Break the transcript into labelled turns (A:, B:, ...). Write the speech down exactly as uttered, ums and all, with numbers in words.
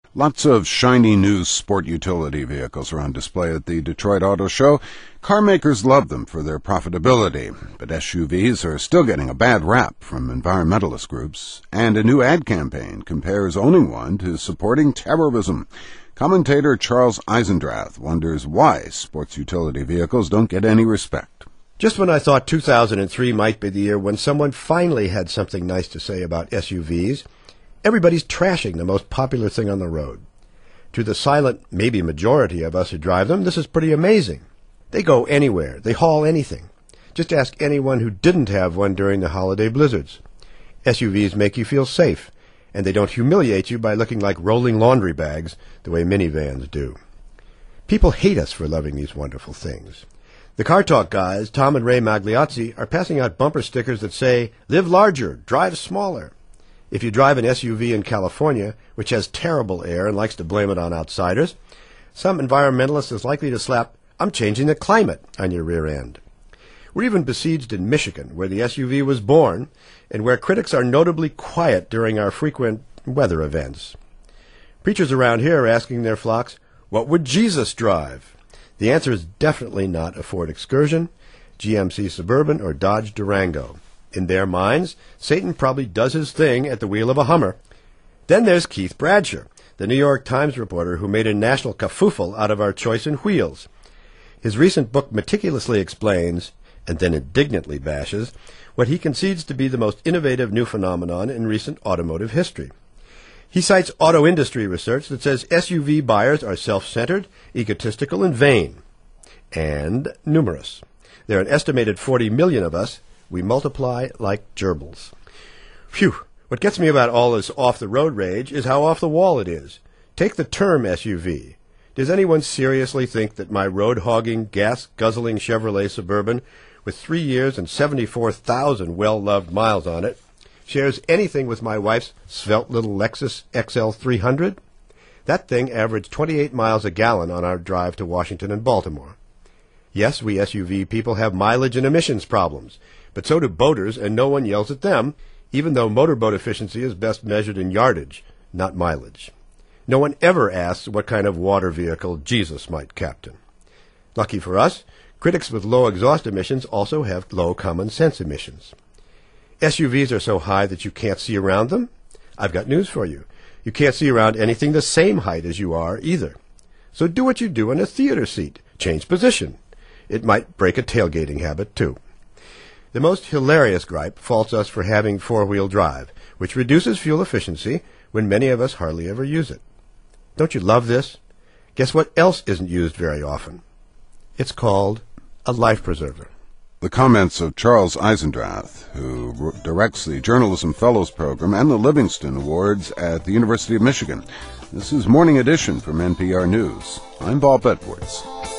A: Lots of shiny new sport utility vehicles are on display at the Detroit Auto Show. Car makers love them for their profitability, but S U Vs are still getting a bad rap from environmentalist groups, and a new ad campaign compares owning one to supporting terrorism. Commentator Charles Eisendrath wonders why sports utility vehicles don't get any respect.
B: Just when I thought two thousand three might be the year when someone finally had something nice to say about S U Vs, everybody's trashing the most popular thing on the road. To the silent, maybe majority of us who drive them, this is pretty amazing. They go anywhere. They haul anything. Just ask anyone who didn't have one during the holiday blizzards. S U Vs make you feel safe, and they don't humiliate you by looking like rolling laundry bags the way minivans do. People hate us for loving these wonderful things. The Car Talk guys, Tom and Ray Magliozzi, are passing out bumper stickers that say, "Live larger, drive smaller." If you drive an S U V in California, which has terrible air and likes to blame it on outsiders, some environmentalist is likely to slap, "I'm changing the climate," on your rear end. We're even besieged in Michigan, where the S U V was born, and where critics are notably quiet during our frequent weather events. Preachers around here are asking their flocks, what would Jesus drive? The answer is definitely not a Ford Excursion, G M C Suburban, or Dodge Durango. In their minds, Satan probably does his thing at the wheel of a Hummer. Then there's Keith Bradsher, the New York Times reporter who made a national kerfuffle out of our choice in wheels. His recent book meticulously explains, and then indignantly bashes, what he concedes to be the most innovative new phenomenon in recent automotive history. He cites auto industry research that says S U V buyers are self-centered, egotistical, and vain. And numerous. There are an estimated forty million of us. We multiply like gerbils. Phew! What gets me about all this off-the-road rage is how off-the-wall it is. Take the term S U V. Does anyone seriously think that my road-hogging, gas-guzzling Chevrolet Suburban, with three years and seventy-four thousand well-loved miles on it, shares anything with my wife's svelte little Lexus X L three hundred? That thing averaged twenty-eight miles a gallon on our drive to Washington and Baltimore. Yes, we S U V people have mileage and emissions problems, but so do boaters, and no one yells at them, even though motorboat efficiency is best measured in yardage, not mileage. No one ever asks what kind of water vehicle Jesus might captain. Lucky for us, critics with low exhaust emissions also have low common sense emissions. S U Vs are so high that you can't see around them? I've got news for you. You can't see around anything the same height as you are either. So do what you do in a theater seat. Change position. It might break a tailgating habit, too. The most hilarious gripe faults us for having four-wheel drive, which reduces fuel efficiency when many of us hardly ever use it. Don't you love this? Guess what else isn't used very often? It's called a life preserver.
A: The comments of Charles Eisendrath, who directs the Journalism Fellows Program and the Livingston Awards at the University of Michigan. This is Morning Edition from N P R News. I'm Bob Edwards.